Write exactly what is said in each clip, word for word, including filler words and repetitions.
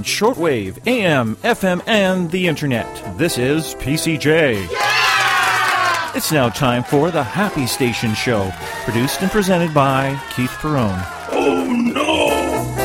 shortwave, A M, F M, and the internet. This is P C J. Yeah! It's now time for the Happy Station Show, produced and presented by Keith Perrone. Oh no!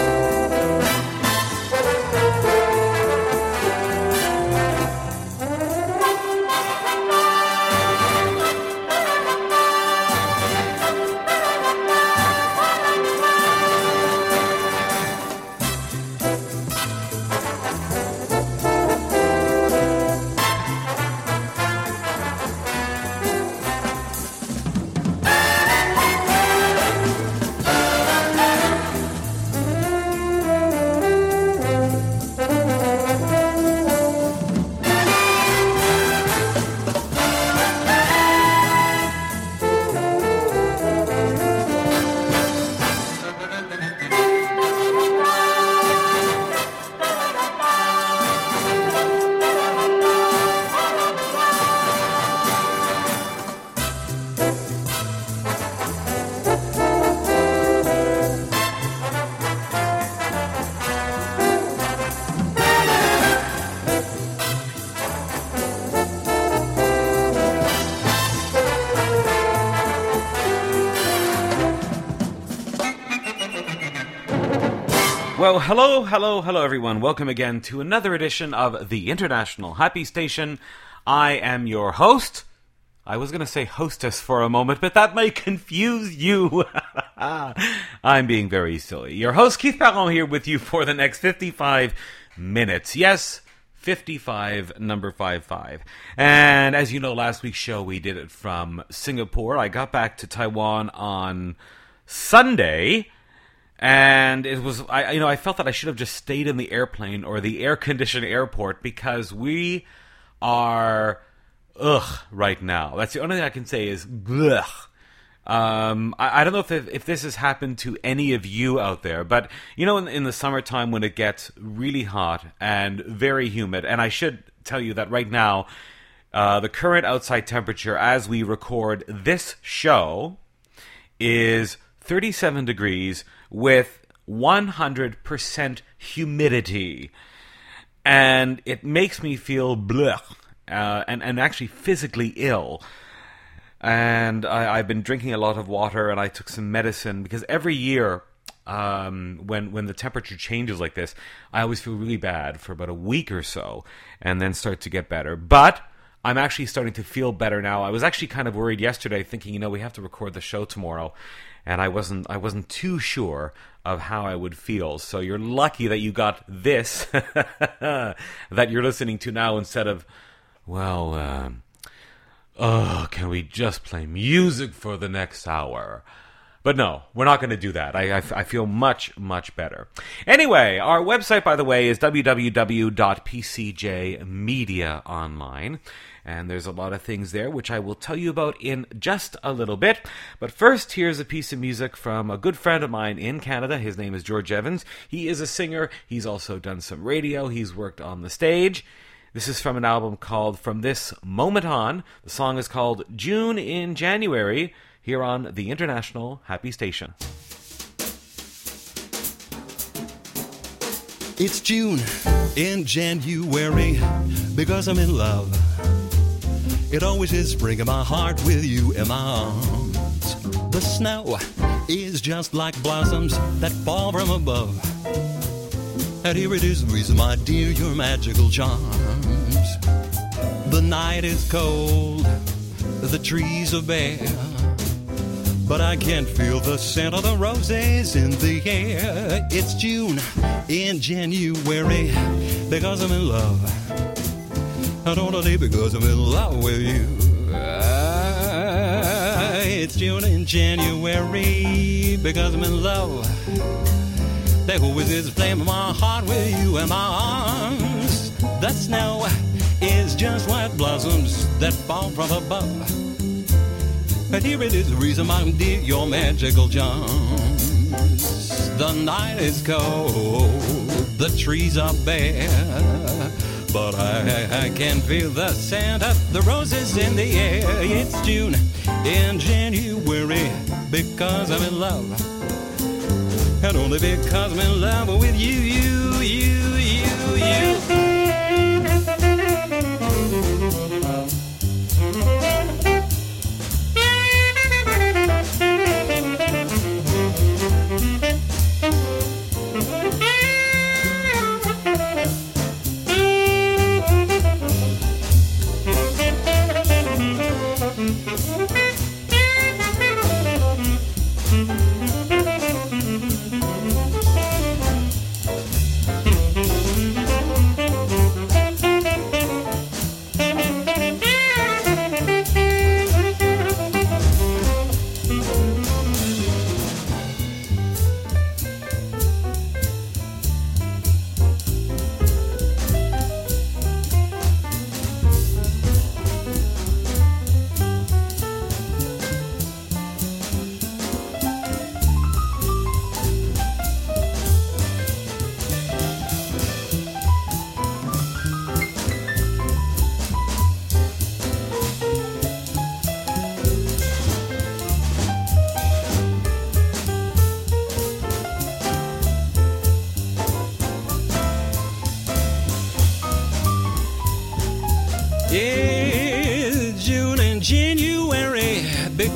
Well, hello, hello, hello, everyone. Welcome again to another edition of the International Happy Station. I am your host. I was going to say hostess for a moment, but that might confuse you. I'm being very silly. Your host, Keith Perrone, here with you for the next fifty-five minutes. Yes, fifty-five, number five five. And as you know, last week's show, we did it from Singapore. I got back to Taiwan on Sunday. And it was, I you know, I felt that I should have just stayed in the airplane or the air-conditioned airport because we are, ugh, right now. That's the only thing I can say is, ugh. Um, I, I don't know if if this has happened to any of you out there, but, you know, in, in the summertime when it gets really hot and very humid, and I should tell you that right now, uh, the current outside temperature as we record this show is thirty-seven degrees with one hundred percent humidity. And it makes me feel blech, uh, and, and actually physically ill. And I, I've been drinking a lot of water, and I took some medicine, because every year, um, when, when the temperature changes like this, I always feel really bad for about a week or so, and then start to get better. But I'm actually starting to feel better now. I was actually kind of worried yesterday, thinking, you know, we have to record the show tomorrow. And I wasn't I wasn't too sure of how I would feel. So you're lucky that you got this that you're listening to now instead of, well, um, oh, can we just play music for the next hour? But no, we're not going to do that. I, I, I feel much, much better. Anyway, our website, by the way, is w w w dot p c j media online. And there's a lot of things there, which I will tell you about in just a little bit. But first, here's a piece of music from a good friend of mine in Canada. His name is George Evans. He is a singer. He's also done some radio. He's worked on the stage. This is from an album called From This Moment On. The song is called June in January, here on the International Happy Station. It's June in January because I'm in love. It always is spring in my heart with you in my arms. The snow is just like blossoms that fall from above. And here it is, reason, my dear, your magical charms. The night is cold, the trees are bare, but I can feel the scent of the roses in the air. It's June in January because I'm in love. I don't want to leave because I'm in love with you. Ah, it's June in January because I'm in love. There always is a flame in my heart with you in my arms. The snow is just white blossoms that fall from above. And here it is, the reason, my dear, your magical charms. The night is cold, the trees are bare, but I, I can feel the scent of the roses in the air. It's June in January because I'm in love. And only because I'm in love with you, you, you, you.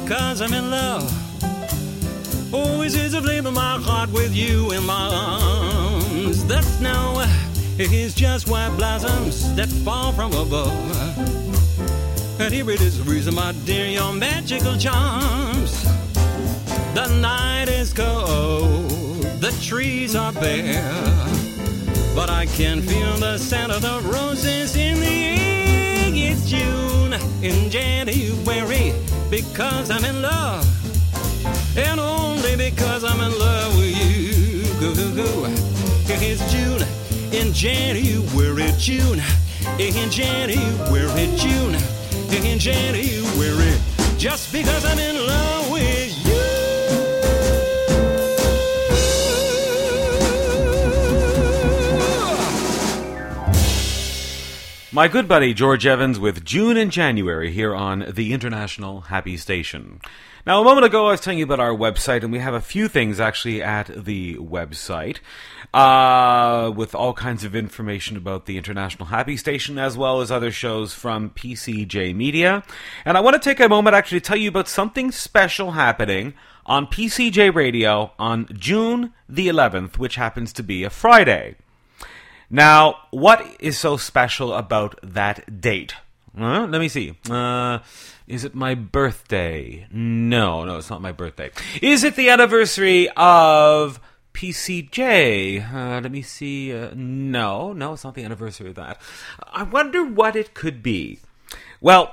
because I'm in love. Always is a flame in my heart with you in my arms. The snow is just white blossoms that fall from above. And here it is, the reason, my dear, your magical charms. The night is cold, the trees are bare, but I can feel the scent of the roses in the air. It's June in January because I'm in love, and only because I'm in love with you. Go, go, go. It's June in January, June in January, June in January, just because I'm in love with you. My good buddy George Evans with June and January here on the International Happy Station. Now, a moment ago I was telling you about our website, and we have a few things actually at the website, uh, with all kinds of information about the International Happy Station, as well as other shows from P C J Media. And I want to take a moment actually to tell you about something special happening on P C J Radio on June the eleventh, which happens to be a Friday. Now, what is so special about that date? Uh, let me see. Uh, is it my birthday? No, no, it's not my birthday. Is it the anniversary of P C J? Uh, let me see. Uh, no, no, it's not the anniversary of that. I wonder what it could be. Well,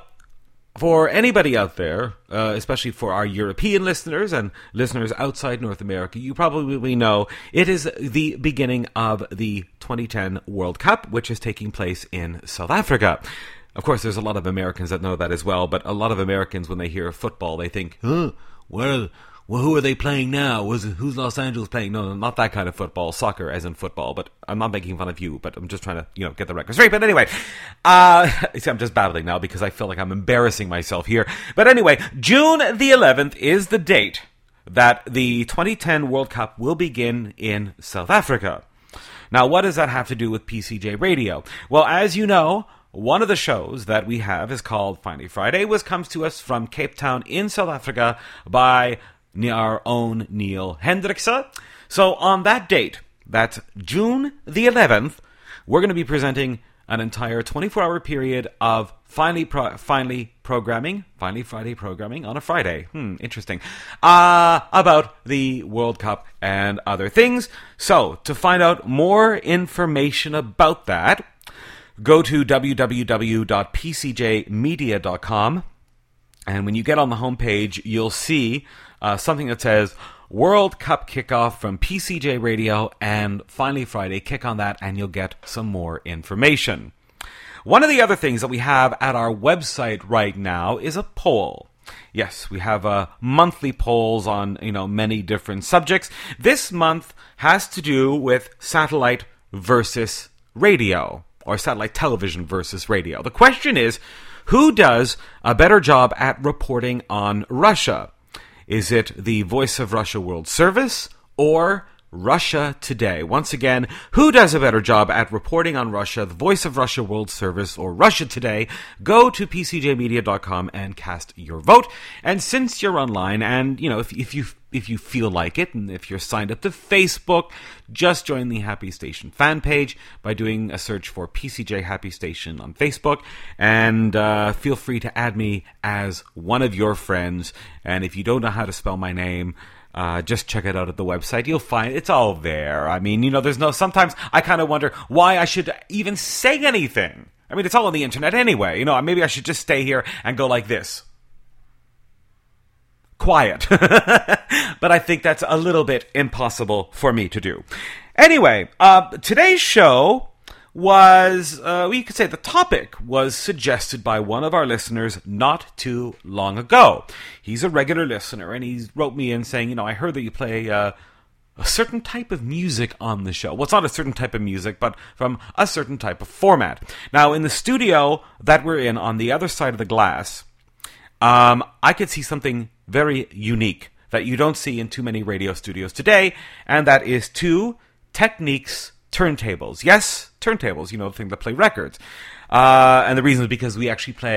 for anybody out there, uh, especially for our European listeners and listeners outside North America, you probably know it is the beginning of the twenty ten World Cup, which is taking place in South Africa. Of course, there's a lot of Americans that know that as well, but a lot of Americans, when they hear football, they think, huh, where, well, who are they playing now? Was Who's Los Angeles playing? No, not that kind of football, soccer as in football, but I'm not making fun of you, but I'm just trying to, you know, get the record straight. But anyway, uh, see, I'm just babbling now because I feel like I'm embarrassing myself here. But anyway, June the eleventh is the date that the twenty ten World Cup will begin in South Africa. Now, what does that have to do with P C J Radio? Well, as you know, one of the shows that we have is called Finally Friday, which comes to us from Cape Town in South Africa by our own Neil Hendrikse. So on that date, that's June the eleventh, we're going to be presenting an entire twenty-four hour period of Finally Pro- Finally programming, Finally Friday programming on a Friday. Hmm, interesting. Uh, about the World Cup and other things. So, to find out more information about that, go to w w w dot p c j media dot com, and when you get on the homepage, you'll see uh, something that says World Cup Kickoff from P C J Radio and Finally Friday. Click on that and you'll get some more information. One of the other things that we have at our website right now is a poll. Yes, we have uh, monthly polls on, you know, many different subjects. This month has to do with satellite versus radio, or satellite television versus radio. The question is, who does a better job at reporting on Russia? Is it the Voice of Russia World Service or Russia Today? Once again, who does a better job at reporting on Russia, the Voice of Russia World Service or Russia Today? Go to p c j media dot com and cast your vote. And since you're online, and you know, if, if you if you feel like it, and if you're signed up to Facebook, just join the Happy Station fan page by doing a search for P C J Happy Station on Facebook, and uh, feel free to add me as one of your friends. And if you don't know how to spell my name, Uh, just check it out at the website. You'll find it's all there. I mean, you know, there's no, sometimes I kind of wonder why I should even say anything. I mean, it's all on the internet anyway. You know, maybe I should just stay here and go like this. Quiet. But I think that's a little bit impossible for me to do. Anyway, uh, today's show was, uh, we could say the topic was suggested by one of our listeners not too long ago. He's a regular listener, and he wrote me in saying, you know, I heard that you play uh, a certain type of music on the show. Well, it's not a certain type of music, but from a certain type of format. Now, in the studio that we're in on the other side of the glass, um, I could see something very unique that you don't see in too many radio studios today, and that is two Technics turntables. Yes, turntables, you know, the thing that play records. Uh, and the reason is because we actually play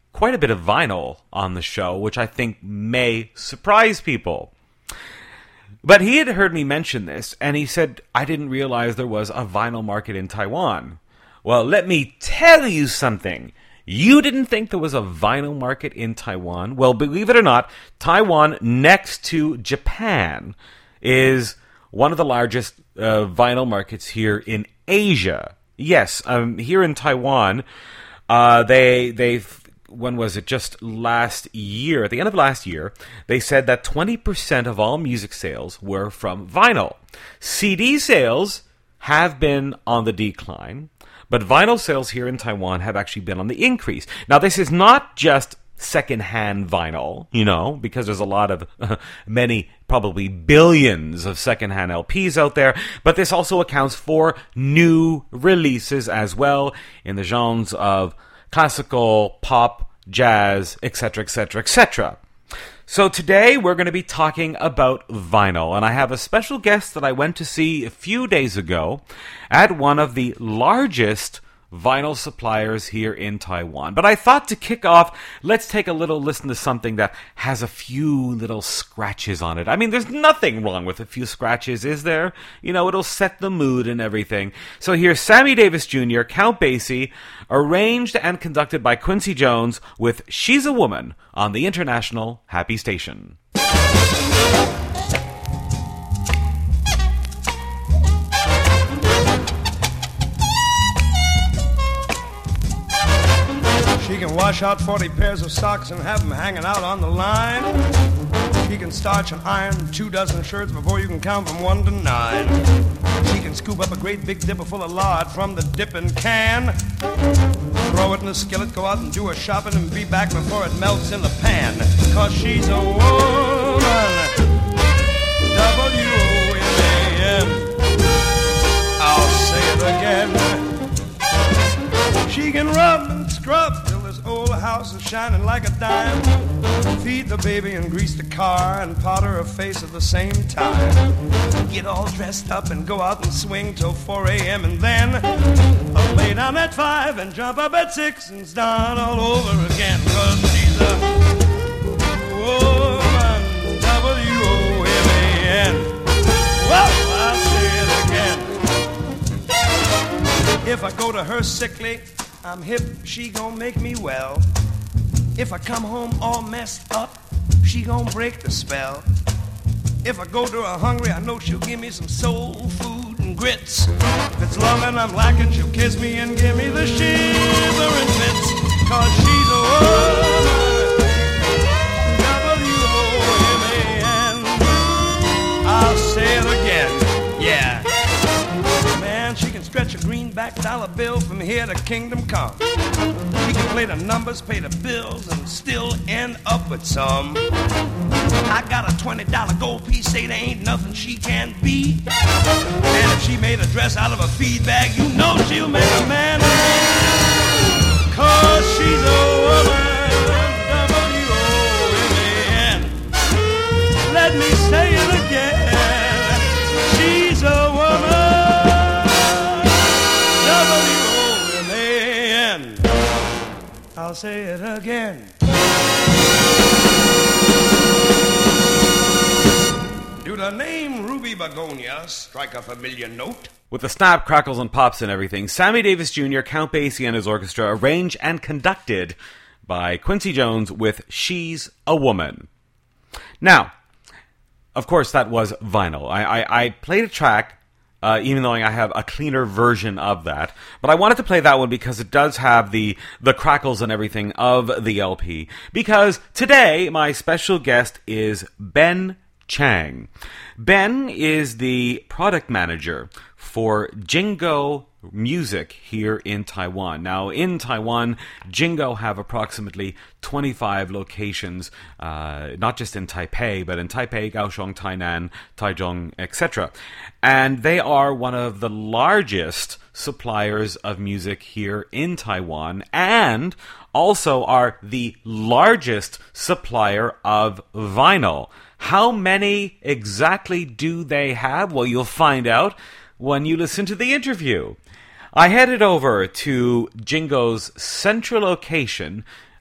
quite a bit of vinyl on the show, which I think may surprise people. But he had heard me mention this, and he said, I didn't realize there was a vinyl market in Taiwan. Well, let me tell you something. You didn't think there was a vinyl market in Taiwan? Well, believe it or not, Taiwan, next to Japan, is one of the largest uh, vinyl markets here in Asia. Yes, um, here in Taiwan, uh, they they've when was it? Just last year, at the end of last year, they said that twenty percent of all music sales were from vinyl. C D sales have been on the decline, but vinyl sales here in Taiwan have actually been on the increase. Now, this is not just secondhand vinyl, you know, because there's a lot of, uh, many, probably billions of secondhand L Ps out there, but this also accounts for new releases as well in the genres of classical, pop, jazz, et cetera, et cetera, et cetera. So today we're going to be talking about vinyl, and I have a special guest that I went to see a few days ago at one of the largest vinyl suppliers here in Taiwan. But I thought to kick off, let's take a little listen to something that has a few little scratches on it. I mean, there's nothing wrong with a few scratches, is there? You know, it'll set the mood and everything. So here's Sammy Davis Junior, Count Basie, arranged and conducted by Quincy Jones with She's a Woman on the International Happy Station. She can wash out forty pairs of socks and have them hanging out on the line. She can starch and iron two dozen shirts before you can count from one to nine. She can scoop up a great big dipper full of lard from the dipping can, throw it in the skillet, go out and do her shopping, and be back before it melts in the pan. Cause she's a woman, W O M A N. I'll say it again. She can rub and scrub till this old house is shining like a dime. Feed the baby and grease the car and powder her face at the same time. Get all dressed up and go out and swing till four a.m. and then I'll lay down at five and jump up at six and start all over again. Cause she's a woman, W O M A N. Well, I'll say it again. If I go to her sickly, I'm hip, she gon' make me well. If I come home all messed up, she gon' break the spell. If I go to her hungry, I know she'll give me some soul food and grits. If it's love and I'm lacking, she'll kiss me and give me the shivering fits. Cause she's a woman, W O M A N. I'll say it again, yeah. Man, she can stretch a greenback dollar bill from here to kingdom come. She can play the numbers, pay the bills, and still end up with some. I got a twenty dollar gold piece, say there ain't nothing she can't be. And if she made a dress out of a feed bag, you know she'll make a man. Cause she's a woman, W O M A N. Let me say it again. She's a woman, W O M A N. I'll say it again. Do the name Ruby Begonia strike a familiar note? With the snap, crackles, and pops and everything, Sammy Davis Junior, Count Basie and his orchestra, arranged and conducted by Quincy Jones with She's a Woman. Now, of course, that was vinyl. I, I, I played a track, uh, even though I have a cleaner version of that, but I wanted to play that one because it does have the, the crackles and everything of the L P. Because today, my special guest is Ben Chang. Ben is the product manager for Jingo Music here in Taiwan. Now, in Taiwan, Jingo have approximately twenty-five locations, uh, not just in Taipei, but in Taipei, Kaohsiung, Tainan, Taichung, et cetera. And they are one of the largest suppliers of music here in Taiwan, and also are the largest supplier of vinyl. How many exactly do they have? Well, you'll find out when you listen to the interview. I headed over to Jingo's central location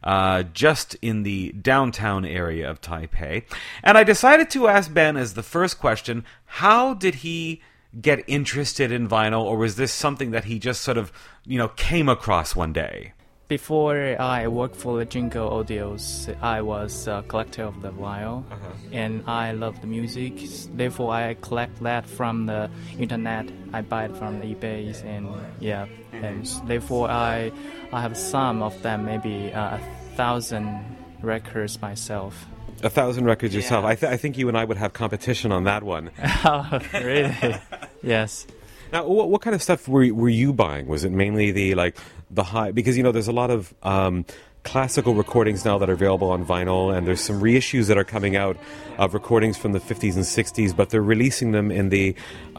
uh, just in the downtown area of Taipei. And I decided to ask Ben as the first question, how did he get interested in vinyl, or was this something that he just sort of, you know, came across one day? Before I worked for the Jingle Audios, I was a collector of the vinyl, uh-huh. and I love the music. Therefore, I collect that from the internet. I buy it from eBay, and yeah, mm-hmm. and therefore I, I have some of them, maybe uh, a thousand records myself. A thousand records yourself. Yeah. I, th- I think you and I would have competition on that one. Oh, really? Yes. Now, what, what kind of stuff were were you buying? Was it mainly the like the high? Because you know, there's a lot of um, classical recordings now that are available on vinyl, and there's some reissues that are coming out of recordings from the fifties and sixties, but they're releasing them in the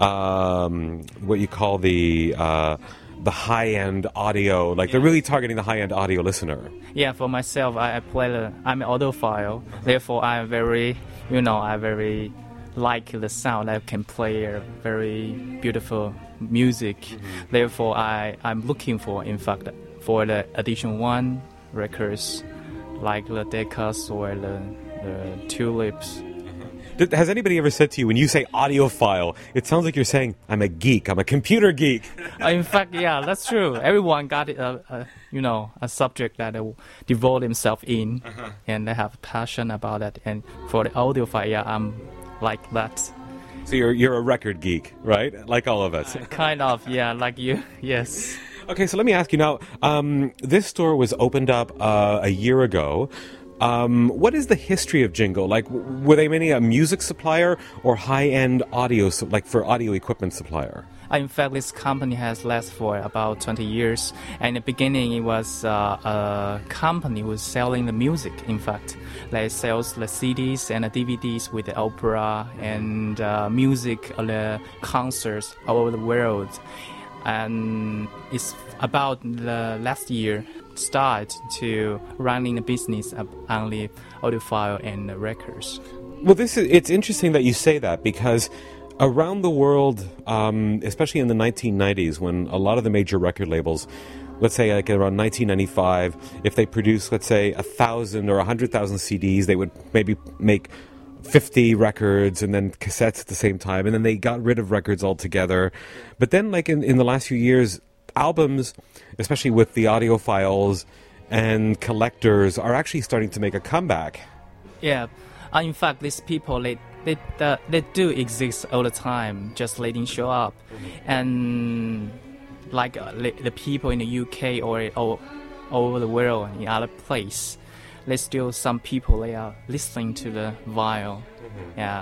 um, what you call the uh, the high-end audio. Like they're really targeting the high-end audio listener. Yeah, for myself, I, I play the. I'm an audiophile. Therefore, I'm very, you know, I very. like the sound. I can play a very beautiful music. Mm-hmm. Therefore, I, I'm looking for, in fact, for the edition one records, like the Decas or the, the Tulips. Did, has anybody ever said to you, when you say audiophile, it sounds like you're saying, I'm a geek, I'm a computer geek? uh, in fact, yeah, that's true. Everyone got, a, a, you know, a subject that they devote themselves in, uh-huh. and they have passion about it. And for the audiophile, yeah, I'm like that. So you're you're a record geek, right? Like all of us. Uh, kind of, yeah, like you, yes. Okay, so let me ask you now, um, this store was opened up uh, a year ago. Um, what is the history of Jingle? Like, w- were they mainly a music supplier or high-end audio, su- like for audio equipment supplier? Uh, in fact, this company has lasted for about twenty years. And in the beginning, it was uh, a company who was selling the music, in fact. They sells the C Ds and the D V Ds with the opera and uh, music, uh, the concerts all over the world. And it's about the last year start to running the business of only audiophile and records. Well, this is, it's interesting that you say that, because around the world, um, especially in the nineteen nineties, when a lot of the major record labels, let's say like around nineteen ninety-five, if they produce, let's say, a thousand or a hundred thousand C Ds, they would maybe make fifty records and then cassettes at the same time, and then they got rid of records altogether. But then, like in, in the last few years, albums, especially with the audiophiles and collectors, are actually starting to make a comeback. Yeah, uh, in fact, these people, they they, uh, they do exist all the time, just they didn't show up. Mm-hmm. And like uh, the, the people in the U K or all, all over the world, in other places, there's still some people, they are listening to the vinyl. Mm-hmm. Yeah,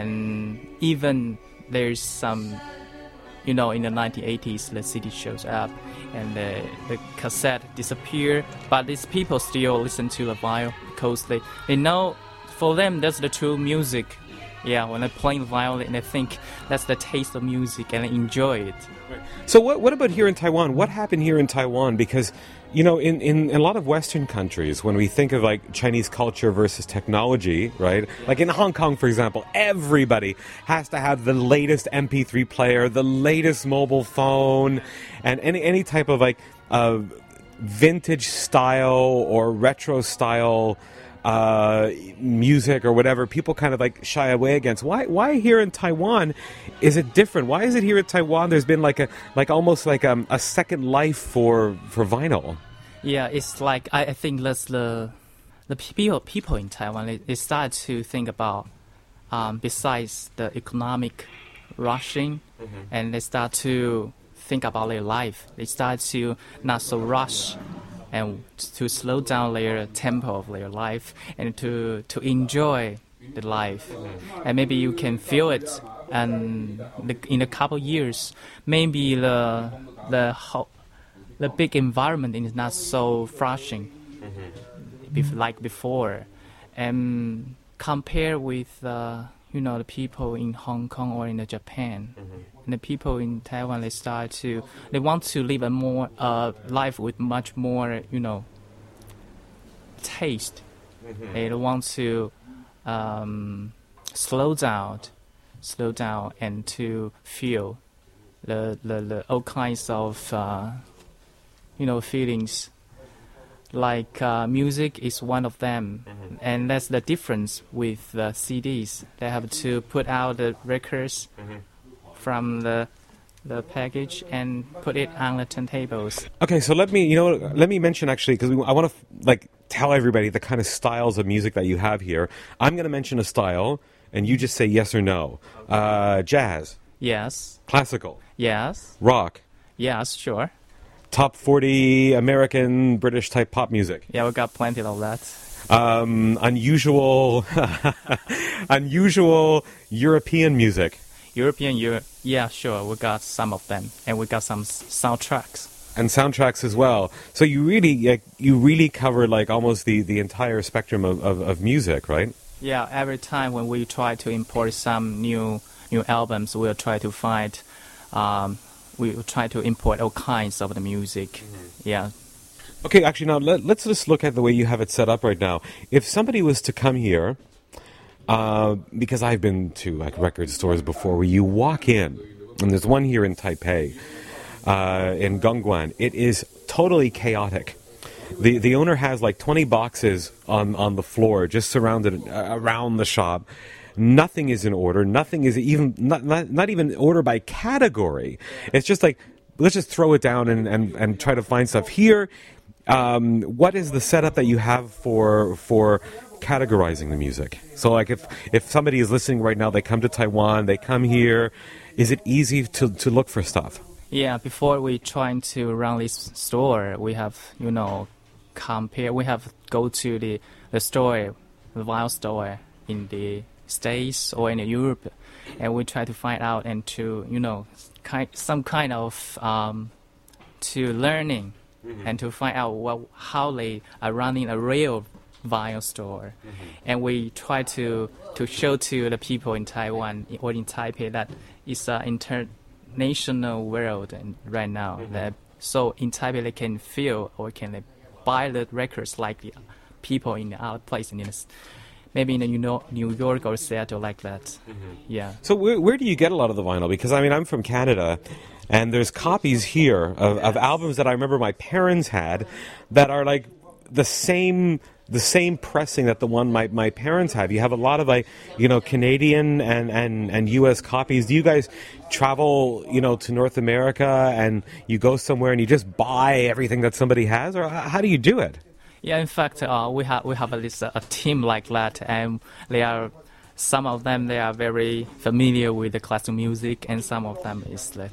and even there's some, you know, in the nineteen eighties, the C D shows up and the, the cassette disappear, but these people still listen to the vinyl because they, they know, for them, that's the true music. Yeah, when they're playing the violin, they think that's the taste of music and they enjoy it. Right. So what what about here in Taiwan? What happened here in Taiwan? Because, you know, in, in, in a lot of Western countries, when we think of like Chinese culture versus technology, right? Like in Hong Kong, for example, everybody has to have the latest M P three player, the latest mobile phone, and any any type of like uh, vintage style or retro style uh, music or whatever. People kind of like shy away against. Why? Why here in Taiwan is it different? Why is it here in Taiwan? There's been like a like almost like um, a second life for for vinyl. Yeah, it's like I, I think that's the the people people in Taiwan. They, they start to think about um, besides the economic rushing, mm-hmm. and they start to think about their life. They start to not so rush and to slow down their tempo of their life and to to enjoy the life. And maybe you can feel it. And the, in a couple of years, maybe the the ho- the big environment is not so flashing, mm-hmm. bef- like before, and compare with uh, you know the people in Hong Kong or in the Japan, mm-hmm. and the people in Taiwan, they start to they want to live a more uh, life with much more you know taste. Mm-hmm. They want to um, slow down. slow down and to feel the, the, the all kinds of uh, you know feelings like uh, music is one of them, mm-hmm. and that's the difference with the C Ds. They have to put out the records mm-hmm. from the the package and put it on the turntables. Okay, so let me, you know, let me mention actually, because I want to like tell everybody the kind of styles of music that you have here. I'm going to mention a style, and you just say yes or no. Uh, jazz. Yes. Classical. Yes. Rock. Yes, sure. Top forty American, British type pop music. Yeah, we got plenty of that. Um, unusual, unusual European music. European, Euro- yeah, sure. We got some of them, and we got some s- soundtracks. And soundtracks as well. So you really, like, you really cover like almost the, the entire spectrum of, of, of music, right? Yeah. Every time when we try to import some new new albums, we'll try to find. Um, we will try to import all kinds of the music. Mm-hmm. Yeah. Okay. Actually, now let, let's just look at the way you have it set up right now. If somebody was to come here. Uh, because I've been to like record stores before where you walk in, and there's one here in Taipei, uh, in Gongguan. It is totally chaotic. The the owner has like twenty boxes on, on the floor, just surrounded uh, around the shop. Nothing is in order. Nothing is even not not, not even order by category. It's just like let's just throw it down and, and, and try to find stuff here. Um, what is the setup that you have for for categorizing the music? So like if, if somebody is listening right now, they come to Taiwan, they come here, is it easy to, to look for stuff? Yeah, before we trying to run this store, we have, you know, compare, we have go to the, the store, the vinyl store in the States or in Europe, and we try to find out and to, you know, kind, some kind of, um, to learning mm-hmm. and to find out what, how they are running a real vinyl store, mm-hmm. and we try to to show to the people in Taiwan or in Taipei that it's an international world and right now. Mm-hmm. That, so in Taipei they can feel or can they buy the records like the people in the other place, in the, maybe in the New, New York or Seattle like that. Mm-hmm. Yeah. So where where do you get a lot of the vinyl? Because I mean I'm from Canada. And there's copies here of, of albums that I remember my parents had that are like the same the same pressing that the one my, my parents have. You have a lot of like, you know, Canadian and, and, and U S copies. Do you guys travel, you know, to North America and you go somewhere and you just buy everything that somebody has, or how do you do it? Yeah, in fact, uh, we have we have a, this, uh, a team like that, and they are some of them they are very familiar with the classical music, and some of them is like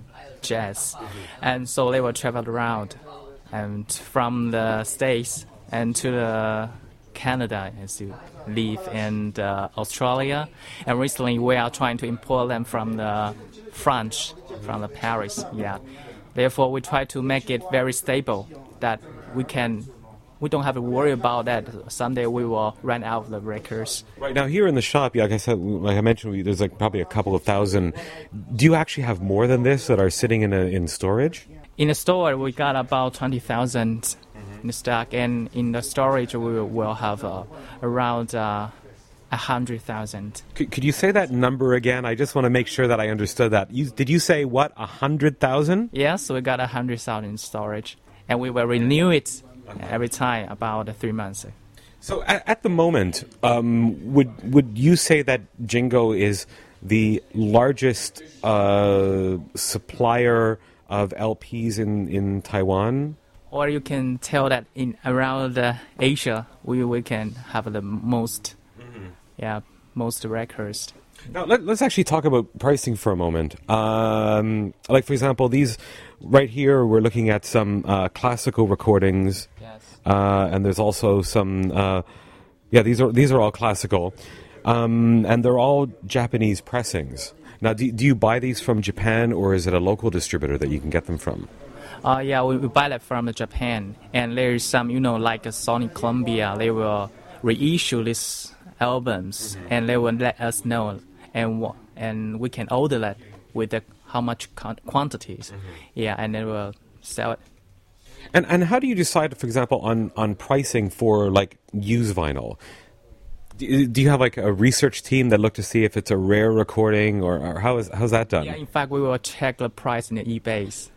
jazz, and so they will travel around, and from the States and to the Canada as you live in uh, Australia, and recently we are trying to import them from the France, from the Paris. Yeah, therefore we try to make it very stable that we can. We don't have to worry about that. Someday we will run out of the records. Right now, here in the shop, like I said, like I mentioned, there's like probably a couple of thousand. Do you actually have more than this that are sitting in a, in storage? In the store, we got about twenty thousand mm-hmm. in stock, and in the storage, we will have uh, around uh, one hundred thousand. Could, could you say that number again? I just want to make sure that I understood that. You, did you say what, one hundred thousand? Yes, we got one hundred thousand in storage, and we will renew it every time, about three months. So at, at the moment, um, would would you say that Jingo is the largest uh, supplier of L Ps in, in Taiwan? Or you can tell that in around uh, Asia, we, we can have the most, mm-hmm. yeah, most records. Now, let, let's actually talk about pricing for a moment. Um, like, for example, these right here, we're looking at some uh, classical recordings. Yes. Uh, and there's also some, uh, yeah, these are these are all classical. Um, and they're all Japanese pressings. Now, do, do you buy these from Japan, or is it a local distributor that you can get them from? Uh, yeah, we, we buy that from Japan. And there's some, you know, like a Sony Columbia, they will reissue these albums, mm-hmm. and they will let us know. And and we can order that with the, how much con- quantities, mm-hmm. yeah, and then we'll sell it. And and how do you decide, for example, on, on pricing for like used vinyl? Do, do you have like a research team that look to see if it's a rare recording, or, or how is how's that done? Yeah, in fact, we will check the price in the eBay.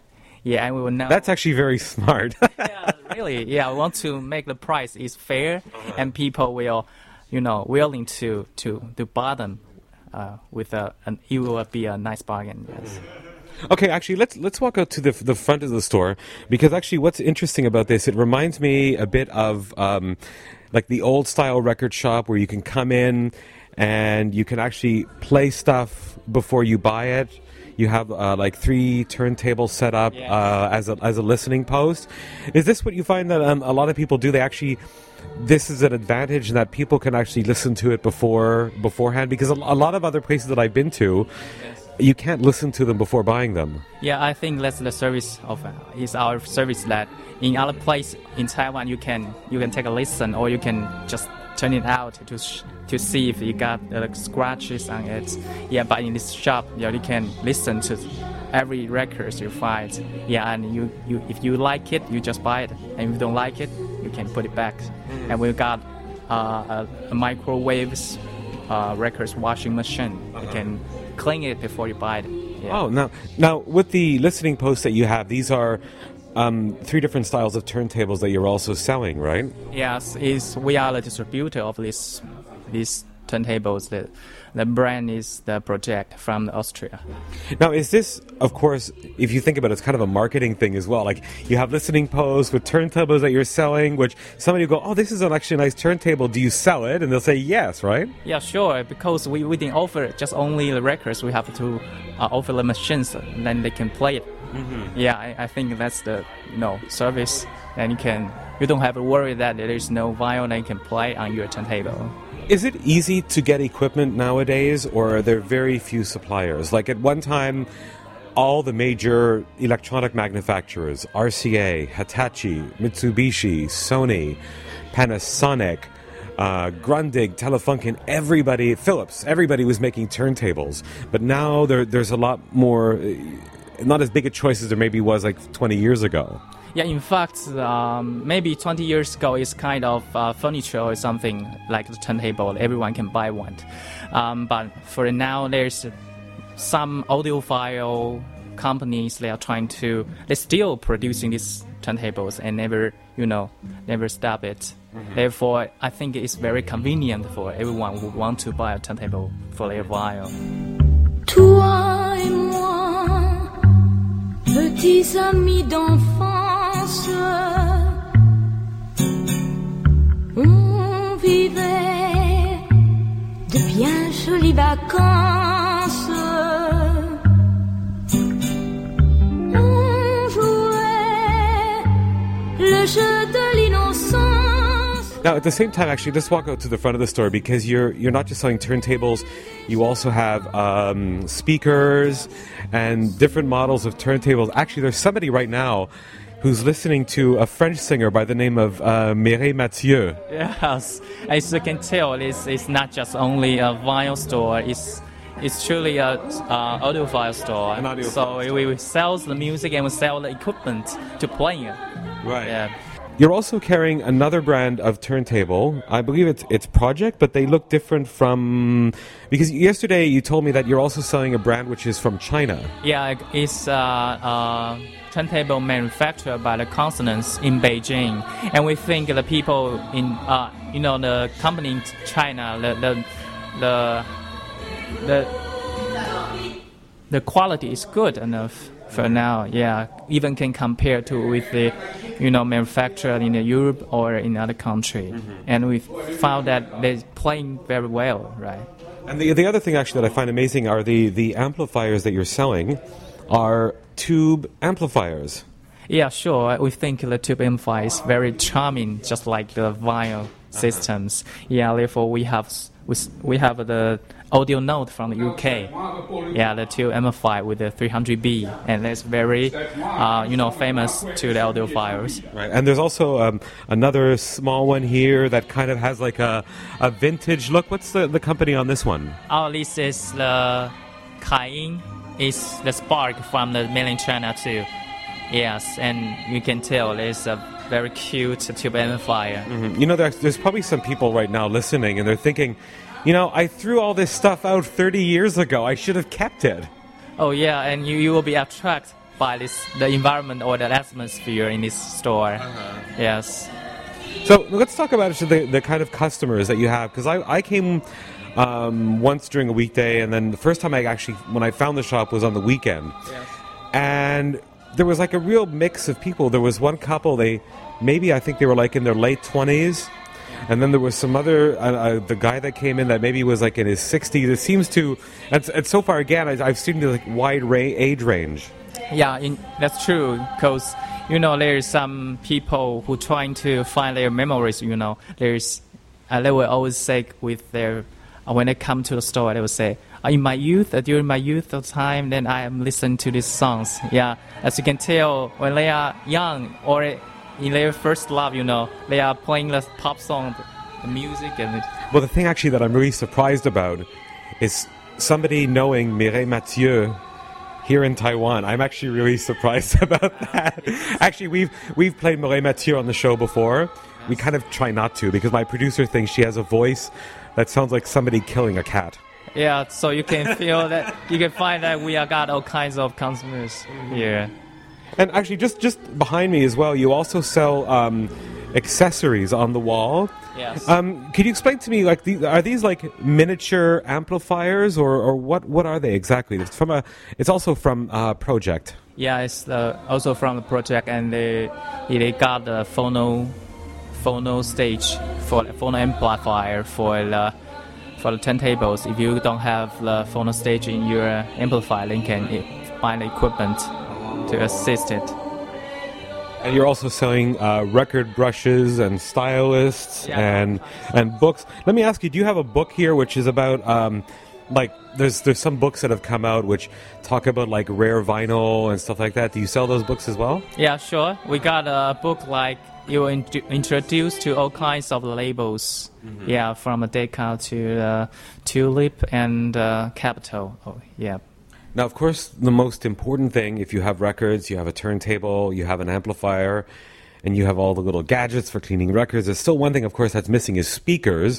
Yeah, and we will know. That's actually very smart. Yeah, really. Yeah, we want to make the price is fair, and people will, you know, willing to to to buy them. Uh, with a, an, it will be a nice bargain. Yes. Okay, actually, let's let's walk out to the the front of the store, because actually, what's interesting about this, it reminds me a bit of um, like the old style record shop where you can come in and you can actually play stuff before you buy it. You have uh, like three turntables set up Yeah. uh, as a as a listening post. Is this what you find that um, a lot of people do? They actually. This is an advantage in that people can actually listen to it before beforehand, because a, a lot of other places that I've been to, you can't listen to them before buying them. Yeah, I think that's the service of uh, is our service that in other place in Taiwan you can you can take a listen, or you can just turn it out to sh- to see if you got uh, scratches on it. Yeah, but in this shop, yeah, you can listen to every record you find. Yeah, and you, you if you like it, you just buy it, and if you don't like it, you can put it back. Mm-hmm. And we got uh, a, a microwaves uh, records washing machine. Uh-huh. You can clean it before you buy it. Yeah. Oh, now now with the listening posts that you have, these are um, three different styles of turntables that you're also selling, right? Yes, is we are the distributor of this these turntables. The the brand is the Project from Austria. Now, is this, of course, if you think about it, it's kind of a marketing thing as well. Like, you have listening posts with turntables that you're selling, which somebody will go, oh, this is an actually nice turntable. Do you sell it? And they'll say yes, right? Yeah, sure. Because we, we didn't offer just only the records. We have to uh, offer the machines, and then they can play it. Mm-hmm. Yeah, I, I think that's the you know service. And you can you don't have to worry that there is no vinyl that you can play on your turntable. Is it easy to get equipment nowadays, or are there very few suppliers? Like at one time, all the major electronic manufacturers, R C A, Hitachi, Mitsubishi, Sony, Panasonic, uh, Grundig, Telefunken, everybody, Philips, everybody was making turntables. But now there, there's a lot more, not as big a choice as there maybe was like twenty years ago. Yeah, in fact, um, maybe twenty years ago, it's kind of uh, furniture or something like the turntable. Everyone can buy one. Um, but for now, there's some audiophile companies. They are trying to. They're still producing these turntables and never, you know, never stop it. Mm-hmm. Therefore, I think it's very convenient for everyone who want to buy a turntable for their vinyl. Toi et moi, petits amis d'enfance. On vivait de bien jolies vacances. On jouait le jeu de l'innocence. Now, at the same time, actually, let's walk out to the front of the store, because you're you're not just selling turntables, you also have um, speakers and different models of turntables. Actually, there's somebody right now who's listening to a French singer by the name of uh, Mireille Mathieu. Yes, as you can tell, it's, it's not just only a vinyl store. It's it's truly a uh, audiophile store. An audiophile so store. we, we sell the music and we sell the equipment to play it. Right. Yeah. You're also carrying another brand of turntable. I believe it's it's Project, but they look different from... Because yesterday you told me that you're also selling a brand which is from China. Yeah, it's a uh, uh, turntable manufactured by the Consonance in Beijing. And we think the people in, uh, you know, the company in China, the the the the, the quality is good enough. For now, yeah, even can compare to with the, you know, manufactured in Europe or in other country, mm-hmm. and we found that they're playing very well, right? And the the other thing actually that I find amazing are the the amplifiers that you're selling are tube amplifiers. Yeah, sure. We think the tube amplifier is very charming, just like the vinyl systems. Uh-huh. Yeah, therefore we have we we have the audio note from the U K. Yeah, the tube amplifier with the three hundred B, and that's very, uh, you know, famous to the audiophiles. Right, and there's also um, another small one here that kind of has like a, a vintage look. What's the, the company on this one? Oh, this is the Kaiyin. It's the Spark from the mainland China too. Yes, and you can tell it's a very cute tube amplifier. Mm-hmm. You know, there's, there's probably some people right now listening, and they're thinking, you know, I threw all this stuff out thirty years ago. I should have kept it. Oh, yeah, and you, you will be attracted by this the environment or the atmosphere in this store. Uh-huh. Yes. So let's talk about the, the kind of customers that you have, because I, I came um, once during a weekday, and then the first time I actually, when I found the shop, was on the weekend. Yes. And there was like a real mix of people. There was one couple, they maybe I think they were like in their late twenties, and then there was some other, uh, uh, the guy that came in that maybe was like in his sixties. It seems to, and, and so far again, I, I've seen the like wide ra- age range. Yeah, in, that's true, because, you know, there's some people who trying to find their memories, you know. There's, uh, they will always say with their, uh, when they come to the store, they will say, uh, in my youth, uh, during my youth of time, then I am listening to these songs. Yeah, as you can tell, when they are young or in their first love, you know, they are playing the pop song, the music. and. Well, the thing actually that I'm really surprised about is somebody knowing Mireille Mathieu here in Taiwan. I'm actually really surprised about that. Actually, we've we've played Mireille Mathieu on the show before. We kind of try not to, because my producer thinks she has a voice that sounds like somebody killing a cat. Yeah, so you can feel that, you can find that we are got all kinds of customers here. And actually, just, just behind me as well, you also sell um, accessories on the wall. Yes. Um, could you explain to me, like, the, are these like miniature amplifiers, or, or what, what are they exactly? It's from a. It's also from uh, Project. Yeah, it's uh, also from the Project, and they they got the phono phono stage for the phono amplifier for the for the turntables. If you don't have the phono stage in your amplifier, then you can buy the equipment to assist it. And you're also selling uh, record brushes and stylists Yeah. and and books. Let me ask you: do you have a book here which is about um, like there's there's some books that have come out which talk about like rare vinyl and stuff like that? Do you sell those books as well? Yeah, sure. We got a book like you were in- introduced to all kinds of labels. Mm-hmm. Yeah, from a Decca to uh, Tulip and uh, Capitol. Oh, yeah. Now, of course, the most important thing, if you have records, you have a turntable, you have an amplifier, and you have all the little gadgets for cleaning records, there's still one thing, of course, that's missing is speakers.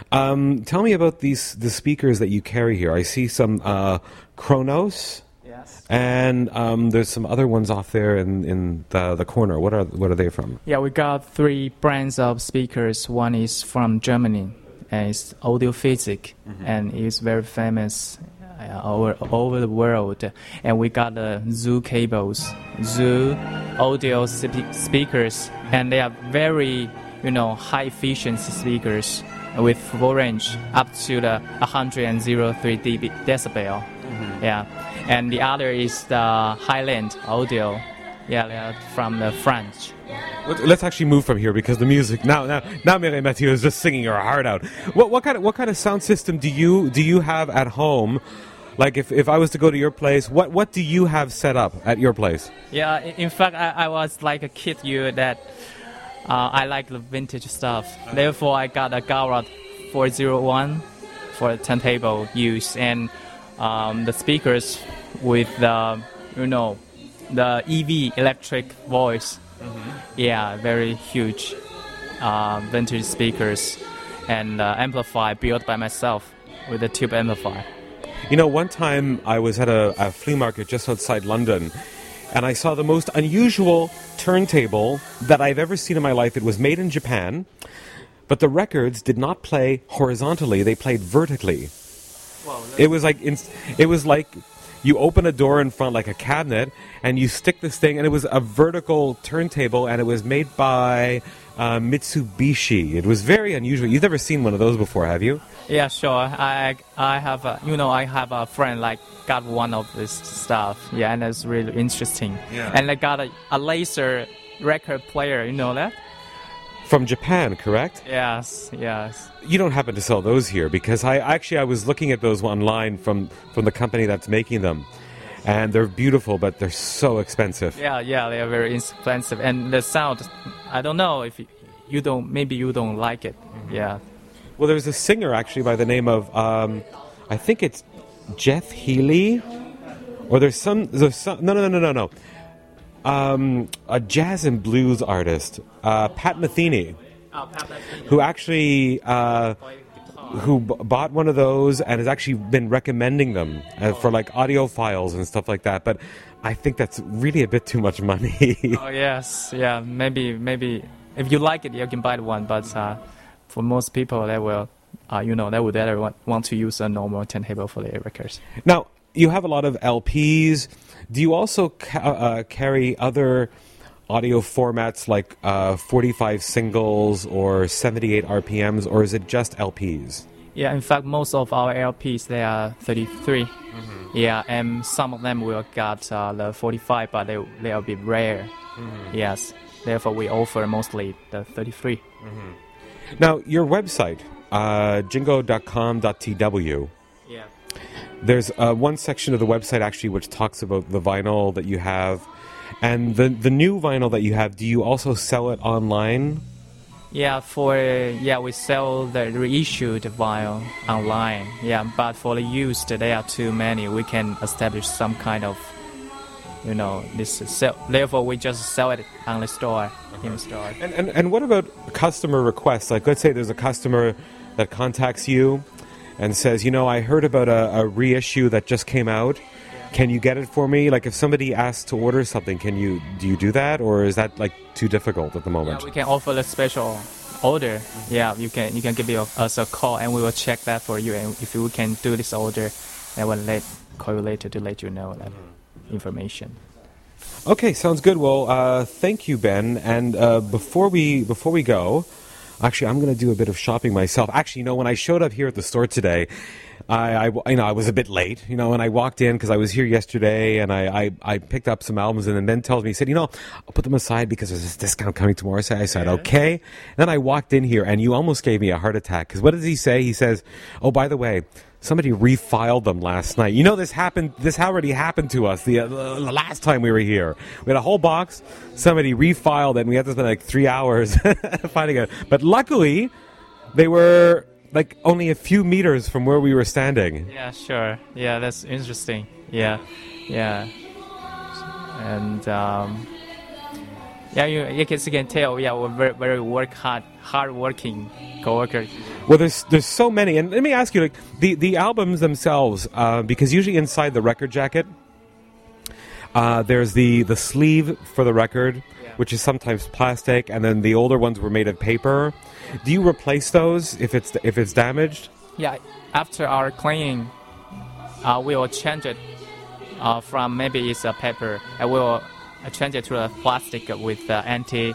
Um, tell me about these the speakers that you carry here. I see some uh, Kronos, Yes. and um, there's some other ones off there in, in the, the corner. What are what are they from? Yeah, we got three brands of speakers. One is from Germany, and it's Audiophysic, mm-hmm. and it's very famous uh, over over the world. And we got the Zoo cables, Zoo audio spe- speakers, and they are very, you know, high efficiency speakers with full range up to the one hundred three decibel. Mm-hmm. Yeah, and the other is the Highland audio. Yeah, they are from the French. Let's actually move from here, because the music now now now Mireille Mathieu is just singing her heart out. What what kind of what kind of sound system do you do you have at home? Like if, if I was to go to your place, what what do you have set up at your place? Yeah, in, in fact, I, I was like a kid you that uh, I like the vintage stuff. Therefore, I got a Garrod four oh one for turntable use, and um, the speakers with the, you know, the E V electric voice. Mm-hmm. Yeah, very huge uh, vintage speakers, and uh, amplifier built by myself with a tube amplifier. You know, one time I was at a, a flea market just outside London, and I saw the most unusual turntable that I've ever seen in my life. It was made in Japan, but the records did not play horizontally; they played vertically. Wow, it was like in, it was like you open a door in front like a cabinet, and you stick this thing, and it was a vertical turntable, and it was made by uh, Mitsubishi. It was very unusual. You've never seen one of those before, have you? Yeah, sure. I I have a, you know, I have a friend like got one of this stuff. Yeah, and it's really interesting. Yeah. And I got a, a laser record player. You know that? From Japan, correct? Yes, yes. You don't happen to sell those here, because I actually I was looking at those online from from the company that's making them, and they're beautiful, but they're so expensive. Yeah, yeah, they are very expensive, and the sound, I don't know if you, you don't, maybe you don't like it. Mm-hmm. Yeah. Well, there's a singer actually by the name of, um, I think it's Jeff Healey, or there's some, there's some no, no, no, no, no, no. Um, a jazz and blues artist, uh, Pat Metheny, Oh, Pat Metheny. who actually uh, who b- bought one of those and has actually been recommending them uh, for like audio files and stuff like that. But I think that's really a bit too much money. Oh yes, yeah. Maybe maybe if you like it, you can buy one. But uh, for most people, they will, uh, you know, they would rather want, want to use a normal turntable for their records. Now, you have a lot of L Ps. Do you also ca- uh, carry other audio formats like uh, forty-five singles or seventy-eight R P Ms, or is it just L Ps? Yeah, in fact, most of our L Ps, they are thirty-three. Mm-hmm. Yeah, and some of them will get uh, the forty-five, but they, they'll be rare. Mm-hmm. Yes, therefore we offer mostly the thirty-three. Mm-hmm. Now, your website, uh, jingo dot com dot t w. Yeah. There's uh, one section of the website actually which talks about the vinyl that you have. And the the new vinyl that you have, do you also sell it online? Yeah, for yeah, we sell the reissued vinyl online. Yeah, but for the used, there are too many. We can establish some kind of, you know, this sell. Therefore, we just sell it on the store, uh-huh. in the store. And, and and what about customer requests? Like, let's say there's a customer that contacts you and says, you know, I heard about a, a reissue that just came out. Can you get it for me? Like, if somebody asks to order something, can you do you do that, or is that like too difficult at the moment? Yeah, we can offer the special order. Yeah, you can you can give us a call, and we will check that for you. And if we can do this order, then we'll let call you later to let you know that information. Okay, sounds good. Well, uh, thank you, Ben. And uh, before we before we go, actually, I'm going to do a bit of shopping myself. Actually, you know, when I showed up here at the store today, I, I, you know, I was a bit late, you know, and I walked in because I was here yesterday, and I, I, I picked up some albums, and then Ben tells me, he said, you know, I'll put them aside because there's this discount coming tomorrow. So I said, yeah. Okay. And then I walked in here, and you almost gave me a heart attack, because what does he say? He says, oh, by the way, somebody refiled them last night. You know, this happened, this already happened to us the, uh, the last time we were here. We had a whole box, somebody refiled it, and we had to spend like three hours finding it. But luckily, they were like only a few meters from where we were standing. Yeah, sure. Yeah, that's interesting. Yeah, yeah. And um, yeah, you, you can, you can tell. Yeah, we're very, very work hard, hard working coworkers. Well, there's there's so many, and let me ask you, like the the albums themselves, uh, because usually inside the record jacket, uh, there's the the sleeve for the record, yeah. which is sometimes plastic, and then the older ones were made of paper. Do you replace those if it's if it's damaged? Yeah, after our cleaning, uh, we will change it uh, from maybe it's a paper, and we will change it to a plastic with uh, anti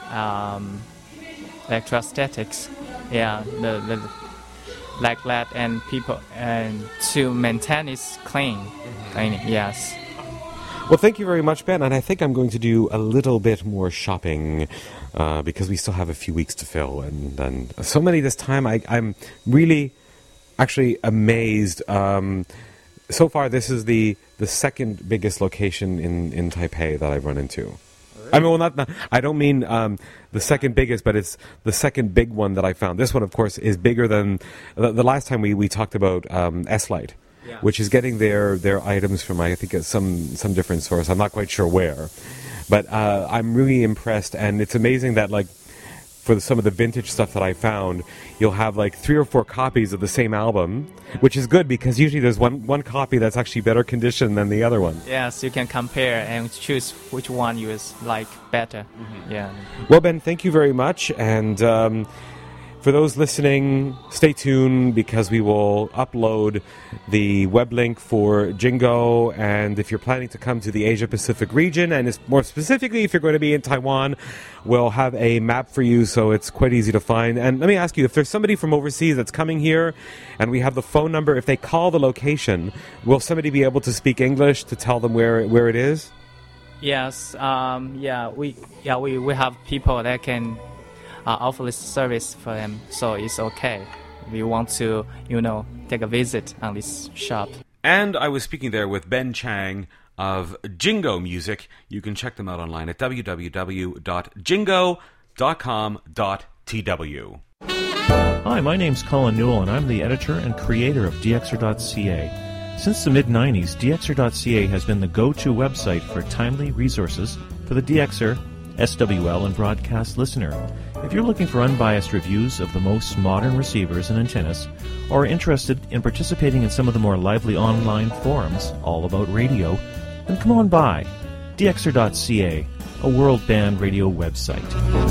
um, electrostatics. Yeah, the, the like that, and people and to maintain its clean, mm-hmm. cleaning. Yes. Well, thank you very much, Ben, and I think I'm going to do a little bit more shopping uh, because we still have a few weeks to fill, and, and so many this time. I, I'm really, actually amazed. Um, so far, this is the, the second biggest location in, in Taipei that I've run into. Really? I mean, well, not, not I don't mean um, the second biggest, but it's the second big one that I found. This one, of course, is bigger than the, the last time we, we talked about um, S-Lite. Yeah. Which is getting their, their items from, I think, some some different source. I'm not quite sure where. But uh, I'm really impressed, and it's amazing that, like, for the, some of the vintage stuff that I found, you'll have, like, three or four copies of the same album, which is good, because usually there's one, one copy that's actually better condition than the other one. Yes, you can compare and choose which one you like better. Mm-hmm. Yeah. Well, Ben, thank you very much, and Um, for those listening, stay tuned, because we will upload the web link for Jingo, and if you're planning to come to the Asia-Pacific region, and more specifically if you're going to be in Taiwan, we'll have a map for you, so it's quite easy to find. And let me ask you, if there's somebody from overseas that's coming here, and we have the phone number, if they call the location, will somebody be able to speak English to tell them where where it is? Yes, um, yeah, we yeah we, we have people that can Uh, offer this service for them, so it's okay. We want to, you know, take a visit on this shop. And I was speaking there with Ben Chang of Jingo Music. You can check them out online at w w w dot jingo dot com dot t w. Hi, my name's Colin Newell, and I'm the editor and creator of D X R dot C A. Since the mid nineties, D X R dot C A has been the go-to website for timely resources for the D X R, S W L, and broadcast listener. If you're looking for unbiased reviews of the most modern receivers and antennas, or are interested in participating in some of the more lively online forums all about radio, then come on by. d x r dot c a, a World Band Radio website.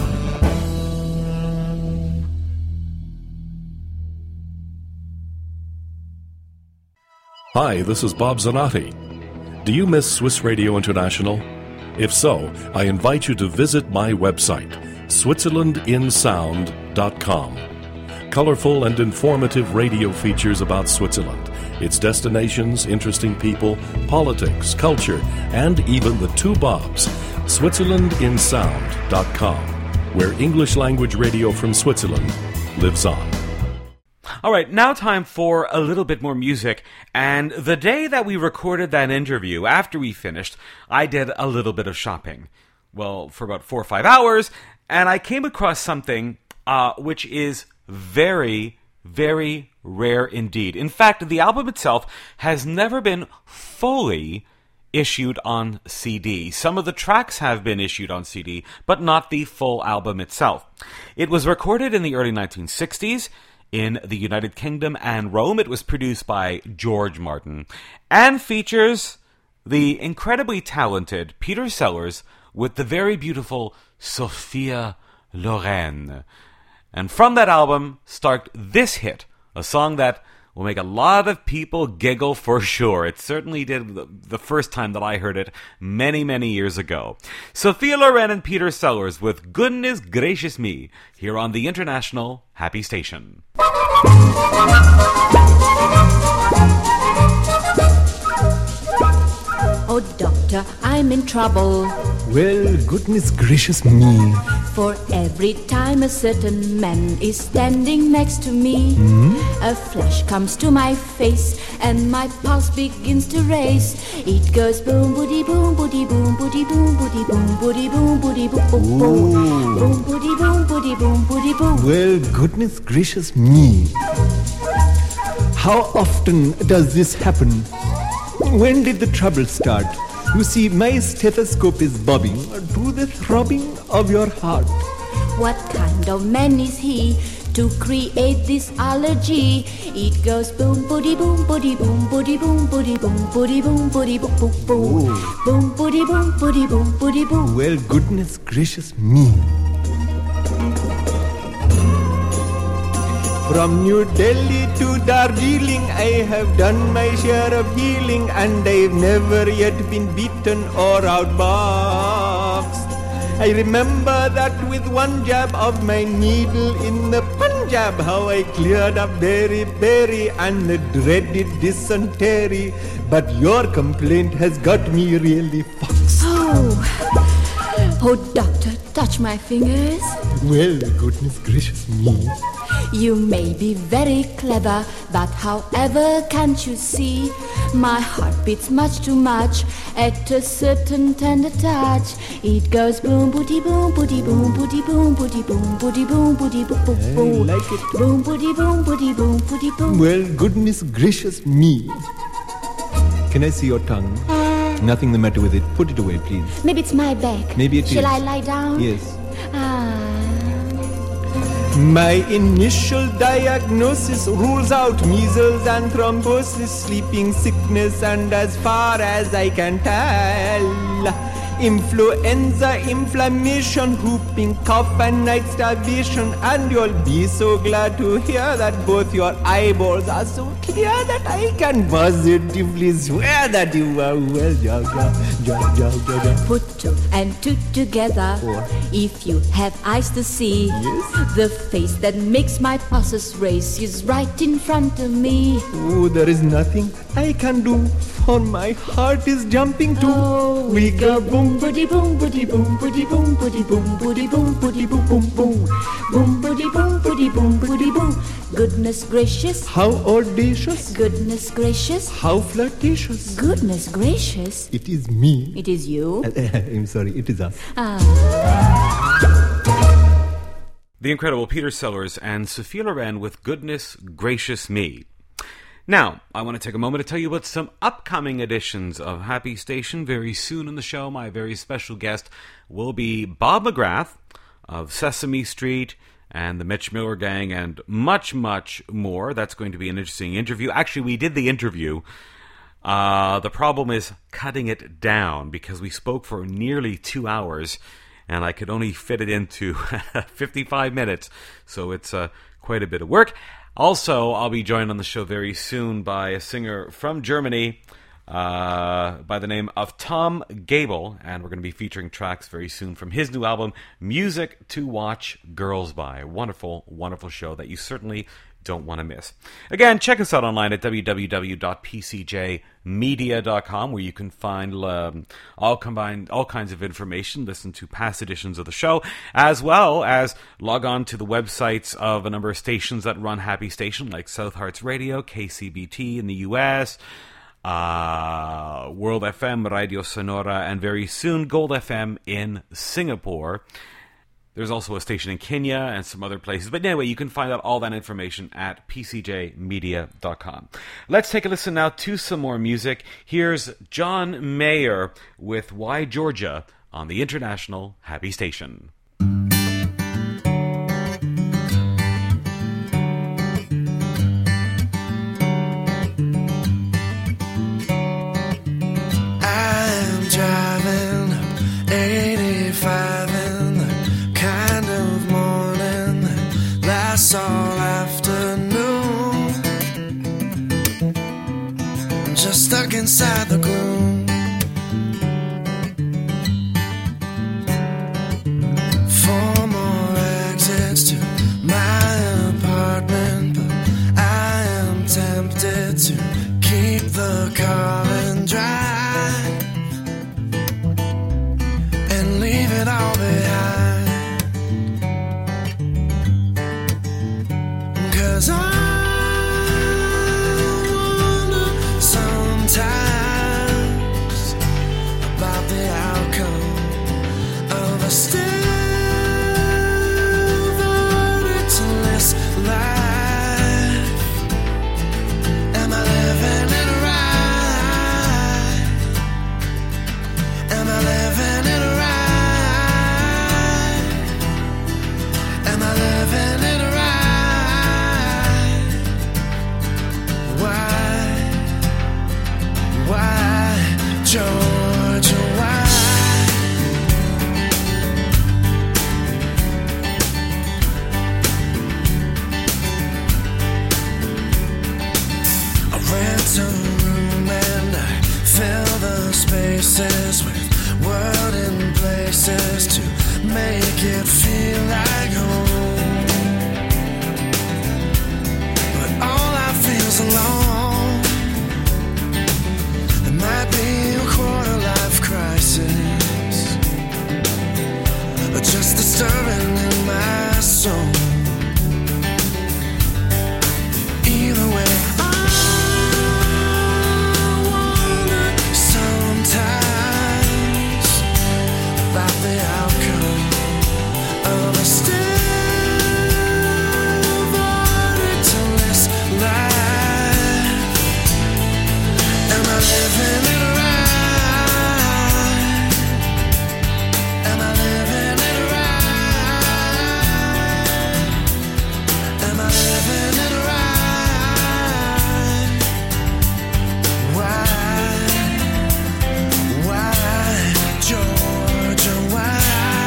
Hi, this is Bob Zanotti. Do you miss Swiss Radio International? If so, I invite you to visit my website, switzerland in sound dot com. Colorful and informative radio features about Switzerland, its destinations, interesting people, politics, culture, and even the two Bobs, switzerland in sound dot com, where English language radio from Switzerland lives on. All right, now time for a little bit more music. And the day that we recorded that interview, after we finished, I did a little bit of shopping. Well, for about four or five hours, and I came across something uh, which is very, very rare indeed. In fact, the album itself has never been fully issued on C D. Some of the tracks have been issued on C D, but not the full album itself. It was recorded in the early nineteen sixties in the United Kingdom and Rome. It was produced by George Martin and features the incredibly talented Peter Sellers with the very beautiful Sophia Loren. And from that album, start this hit, a song that will make a lot of people giggle for sure. It certainly did the first time that I heard it many, many years ago. Sophia Loren and Peter Sellers with Goodness Gracious Me, here on the International Happy Station. Oh, doctor, I'm in trouble. Well, goodness gracious me. For every time a certain man is standing next to me, Hmm? a flash comes to my face and my pulse begins to race. It goes boom, boody, boom, boody, boom, boody, boom, boody, boom, boody, boom, boody, boom, boom, boom, boom, boody, boom, boody, boom, boody, boom. Well, goodness gracious me. How often does this happen? When did the trouble start? You see, my stethoscope is bobbing to the throbbing of your heart. What kind of man is he to create this allergy? It goes boom, boody, boom, boody, boom, boody, boom, boody, boom, boody, boom, boody, boom, boom, boom, boom, boody, boom, boody, boom, boody, boom. Well, goodness gracious me. From New Delhi to Darjeeling, I have done my share of healing, and I've never yet been beaten or outboxed. I remember that with one jab of my needle in the Punjab, how I cleared up Berry Berry and the dreaded dysentery. But your complaint has got me really foxed. Oh, oh, doctor, touch my fingers. Well, goodness gracious me. You may be very clever, but however can't you see? My heart beats much too much at a certain tender touch. It goes boom, booty, boom, booty, boom, booty, boom, booty, boom, booty, boom, booty, boom, boom, boom. I like it. Boom, booty, boom, booty, boom, booty, boom. Well, goodness gracious me. Can I see your tongue? Nothing the matter with it. Put it away, please. Maybe it's my back. Maybe it Shall is. I lie down? Yes. Ah. My initial diagnosis rules out measles and thrombosis, sleeping sickness, and as far as I can tell, influenza, inflammation, whooping cough, and night starvation. And you'll be so glad to hear that both your eyeballs are so clear that I can positively swear that you are well. Ja, ja, ja, ja, ja, ja. Put two and two together. Four. If you have eyes to see, Yes. the face that makes my pulses race is right in front of me. Oh, there is nothing I can do, for my heart is jumping too. Oh, we go boom, boody boom, boody boom, boody boom, boody boom, boody boom, boody boom, boom, boom, boom, boody boom, boody boom, boody boom. Goodness gracious, how audacious, goodness gracious, how flirtatious. goodness gracious. It is me. It is you. I'm sorry, it is us. The incredible Peter Sellers and Sophia Loren with Goodness Gracious Me. Now, I want to take a moment to tell you about some upcoming editions of Happy Station. Very soon in the show, my very special guest will be Bob McGrath of Sesame Street and the Mitch Miller Gang and much, much more. That's going to be an interesting interview. Actually, we did the interview Uh, the problem is cutting it down, because we spoke for nearly two hours and I could only fit it into fifty-five minutes. So it's uh, quite a bit of work. Also, I'll be joined on the show very soon by a singer from Germany uh, by the name of Tom Gable, and we're going to be featuring tracks very soon from his new album, Music to Watch Girls By. Wonderful, wonderful show that you certainly don't want to miss. Again, check us out online at w w w dot p c j media dot com, where you can find um, all combined all kinds of information, listen to past editions of the show, as well as log on to the websites of a number of stations that run Happy Station, like South Hearts Radio, K C B T in the U S, uh, World F M, Radio Sonora, and very soon Gold F M in Singapore. There's also a station in Kenya and some other places. But anyway, you can find out all that information at p c j media dot com. Let's take a listen now to some more music. Here's John Mayer with Why Georgia on the International Happy Station. I'm driving eighty-five in the kind of morning that lasts all afternoon. I'm just stuck inside the gloom. Four more exits to my apartment, but I am tempted to keep the car and drive and leave it all behind. 'Cause I wonder sometimes about the outcome of a still verdictless life. Am I living it right? Am I living it right? Am I living it right? Why? Why, Georgia, why? I rent a room and I fill the spaces with word and places to make it feel like home. But all I feel's alone. It might be a quarter life crisis, or just disturbing in my soul. Either way, I wonder sometimes about the outcome of a still verdictless life. Am I living it right? Am I living it right? Am I living it right? Why? Why, Georgia, why?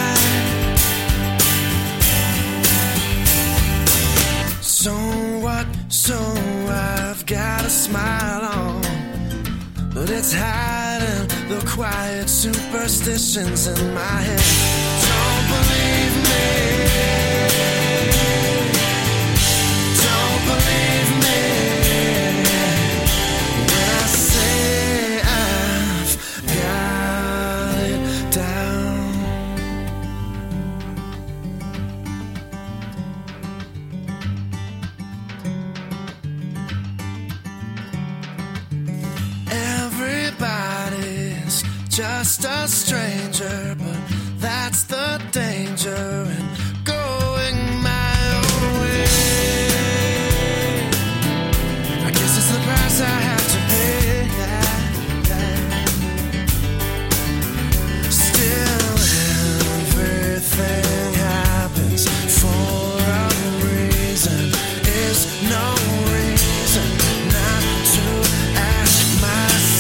So what? So I've got a smile on, but it's hiding the quiet superstitions in my head. Don't believe me. Don't believe me when I say I've got it down. Everybody's just a stranger, but that's the danger in going my own way. I guess it's the price I have to pay. Still, everything happens for a reason. Is no reason not to ask myself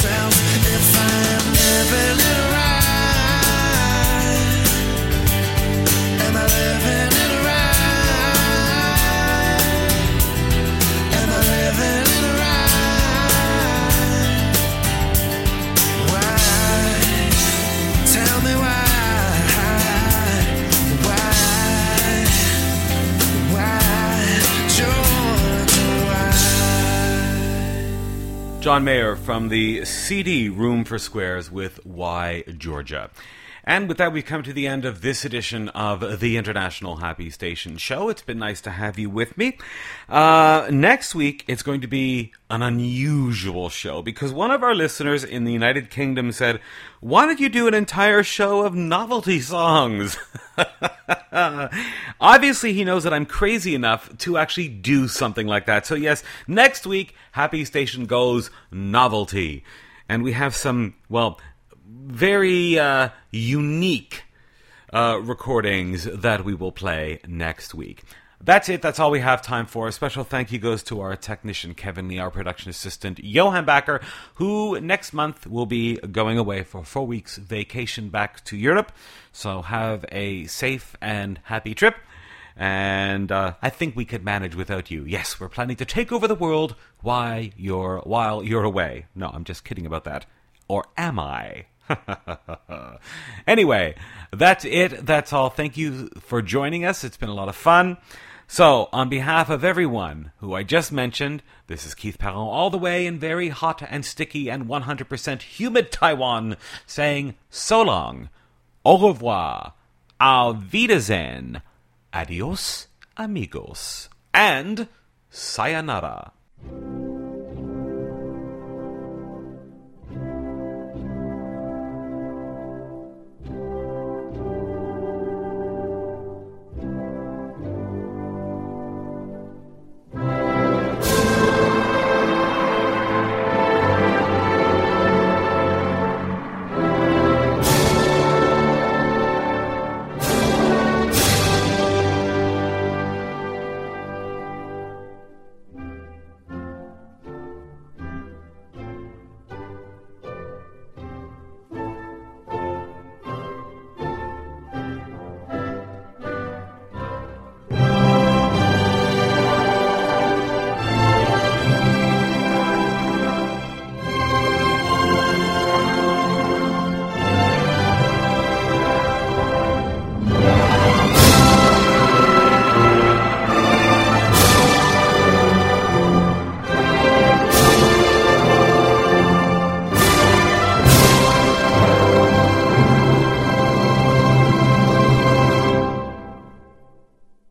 John Mayer from the C D Room for Squares with Why Georgia. And with that, we've come to the end of this edition of the International Happy Station Show. It's been nice to have you with me. Uh, next week, it's going to be an unusual show because one of our listeners in the United Kingdom said, why don't you do an entire show of novelty songs? Obviously, he knows that I'm crazy enough to actually do something like that. So yes, next week, Happy Station goes novelty. And we have some, well, very uh, unique uh, recordings that we will play next week. That's it. That's all we have time for. A special thank you goes to our technician, Kevin Lee, our production assistant, Johan Backer, who next month will be going away for four weeks vacation back to Europe. So have a safe and happy trip. And uh, I think we could manage without you. Yes, we're planning to take over the world while you're, while you're away. No, I'm just kidding about that. Or am I? Anyway, that's it. That's all. Thank you for joining us. It's been a lot of fun. So, on behalf of everyone who I just mentioned, this is Keith Perron, all the way in very hot and sticky and one hundred percent humid Taiwan, saying so long, au revoir, auf Wiedersehen, adios, amigos, and sayonara.